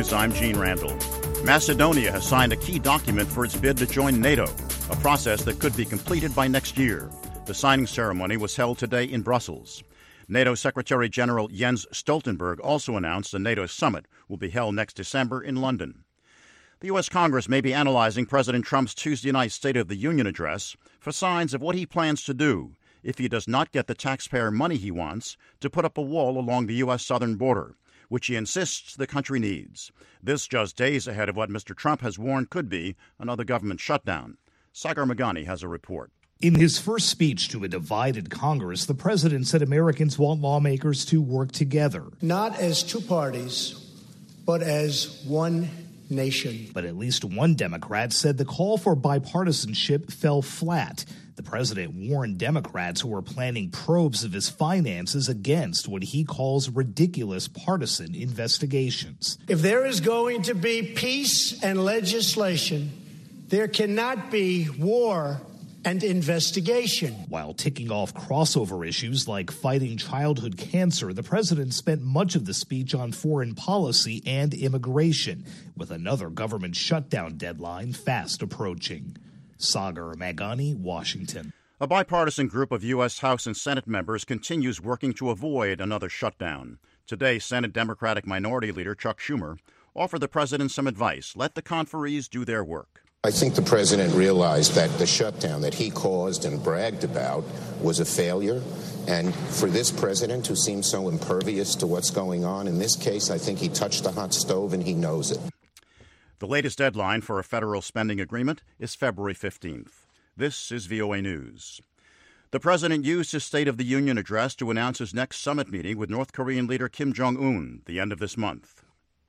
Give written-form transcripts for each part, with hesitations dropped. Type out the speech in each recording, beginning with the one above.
News, I'm Gene Randall. Macedonia has signed a key document for its bid to join NATO, a process that could be completed by next year. The signing ceremony was held today in Brussels. NATO Secretary General Jens Stoltenberg also announced a NATO summit will be held next December in London. The U.S. Congress may be analyzing President Trump's Tuesday night State of the Union address for signs of what he plans to do if he does not get the taxpayer money he wants to put up a wall along the U.S. southern border, which he insists the country needs. This just days ahead of what Mr. Trump has warned could be another government shutdown. Sagar Meghani has a report. In his first speech to a divided Congress, the president said Americans want lawmakers to work together. Not as two parties, but as one nation. But at least one Democrat said the call for bipartisanship fell flat. The president warned Democrats who are planning probes of his finances against what he calls ridiculous partisan investigations. If there is going to be peace and legislation, there cannot be war and investigation. While ticking off crossover issues like fighting childhood cancer, the president spent much of the speech on foreign policy and immigration, with another government shutdown deadline fast approaching. Sagar Meghani, Washington. A bipartisan group of U.S. House and Senate members continues working to avoid another shutdown. Today, Senate Democratic Minority Leader Chuck Schumer offered the president some advice. Let the conferees do their work. I think the president realized that the shutdown that he caused and bragged about was a failure. And for this president who seems so impervious to what's going on, in this case, I think he touched the hot stove and he knows it. The latest deadline for a federal spending agreement is February 15th. This is VOA News. The president used his State of the Union address to announce his next summit meeting with North Korean leader Kim Jong-un the end of this month.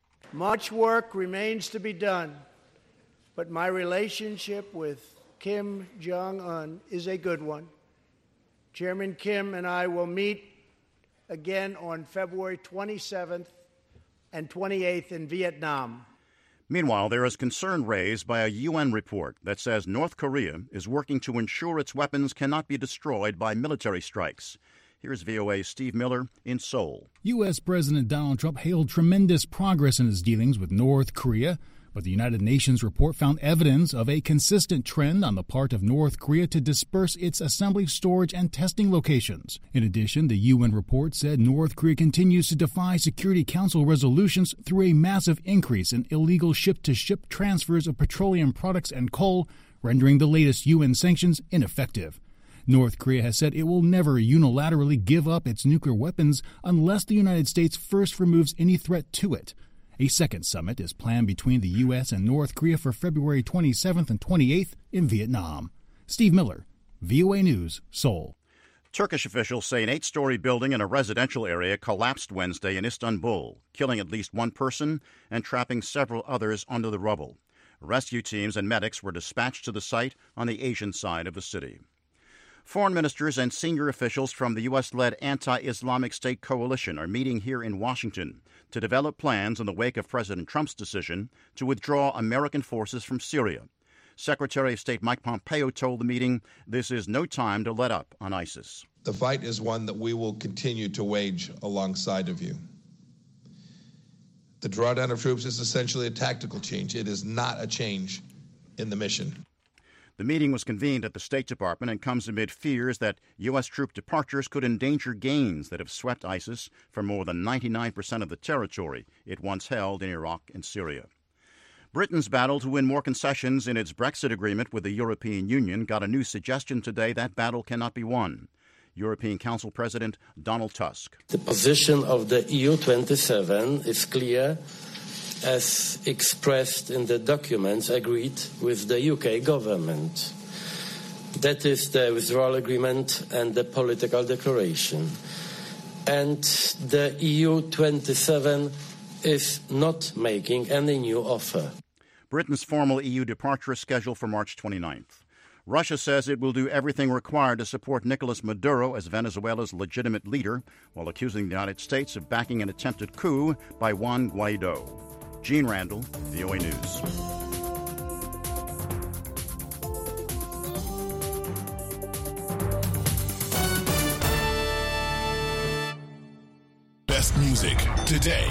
Much work remains to be done, but my relationship with Kim Jong-un is a good one. Chairman Kim and I will meet again on February 27th and 28th in Vietnam. Meanwhile, there is concern raised by a UN report that says North Korea is working to ensure its weapons cannot be destroyed by military strikes. Here's VOA's Steve Miller in Seoul. U.S. President Donald Trump hailed tremendous progress in his dealings with North Korea, but the United Nations report found evidence of a consistent trend on the part of North Korea to disperse its assembly, storage, and testing locations. In addition, the UN report said North Korea continues to defy Security Council resolutions through a massive increase in illegal ship-to-ship transfers of petroleum products and coal, rendering the latest UN sanctions ineffective. North Korea has said it will never unilaterally give up its nuclear weapons unless the United States first removes any threat to it. A second summit is planned between the U.S. and North Korea for February 27th and 28th in Vietnam. Steve Miller, VOA News, Seoul. Turkish officials say an 8-story building in a residential area collapsed Wednesday in Istanbul, killing at least one person and trapping several others under the rubble. Rescue teams and medics were dispatched to the site on the Asian side of the city. Foreign ministers and senior officials from the U.S.-led anti-Islamic State coalition are meeting here in Washington to develop plans in the wake of President Trump's decision to withdraw American forces from Syria. Secretary of State Mike Pompeo told the meeting this is no time to let up on ISIS. The fight is one that we will continue to wage alongside of you. The drawdown of troops is essentially a tactical change. It is not a change in the mission. The meeting was convened at the State Department and comes amid fears that U.S. troop departures could endanger gains that have swept ISIS from more than 99% of the territory it once held in Iraq and Syria. Britain's battle to win more concessions in its Brexit agreement with the European Union got a new suggestion today that battle cannot be won. European Council President Donald Tusk. The position of the EU27 is clear, as expressed in the documents agreed with the UK government. That is the withdrawal agreement and the political declaration. And the EU27 is not making any new offer. Britain's formal EU departure is scheduled for March 29th. Russia says it will do everything required to support Nicolas Maduro as Venezuela's legitimate leader, while accusing the United States of backing an attempted coup by Juan Guaido. Gene Randall, VOA News. Best music today.